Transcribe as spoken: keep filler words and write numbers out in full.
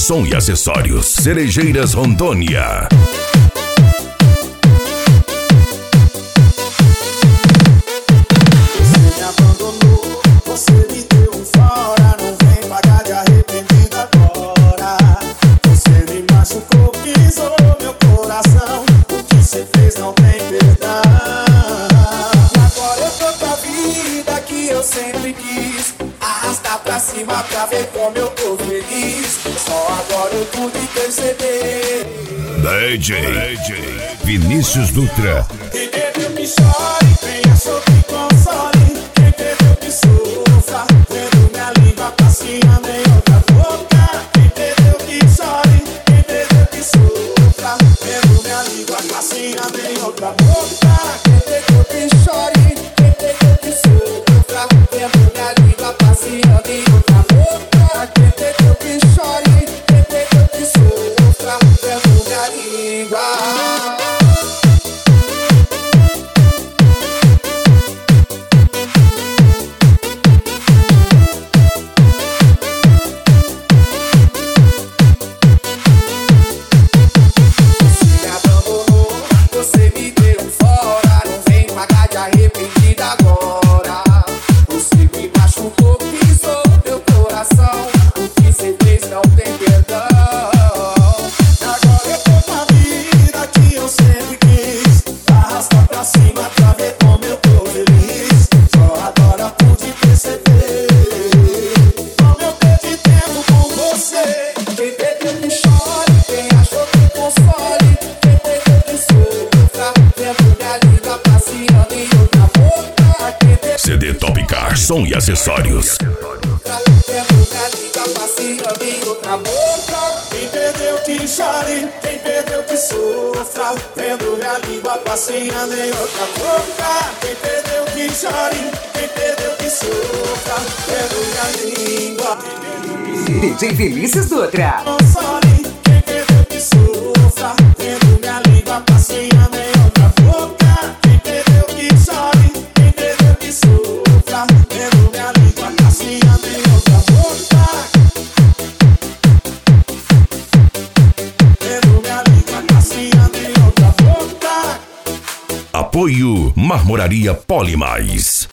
Som e Acessórios, Cerejeiras, Rondônia. Você me abandonou, você me deu um fora. Não vem pagar de arrependido agora. Você me machucou, pisou meu coração. O que você fez não tem perdão. Agora eu tô com a vida que eu sempre quis. Arrasta pra cima pra ver como eu tô feliz. Só agora eu pude perceber. D J, D J Vinícius Dutra. Quem perdeu que chore, quem achou que console. Quem perdeu que sofra, vendo minha língua passeando em outra boca. Quem perdeu que chore, quem perdeu que sofra, vendo minha língua passeando em outra boca. Quem perdeu que chore, quem perdeu que sofra, vendo minha língua passeando em outra boca. Quem perdeu que chore, quem perdeu que sofra, vendo minha língua. C D Topcar, Som e Acessórios. Quem perdeu que chore, quem perdeu que sofra, vendo minha língua passeando em outra boca. Quem perdeu que chore, quem perdeu que sofra, vendo minha língua. D J Vinícius Dutra. Console, quem perdeu que sofra, vendo minha língua passeando em outra boca. Quem perdeu que chore, quem perdeu que sofra, vendo minha língua passeando em outra boca. Vendo minha língua passeando em outra boca. Apoio Marmoraria Polimais.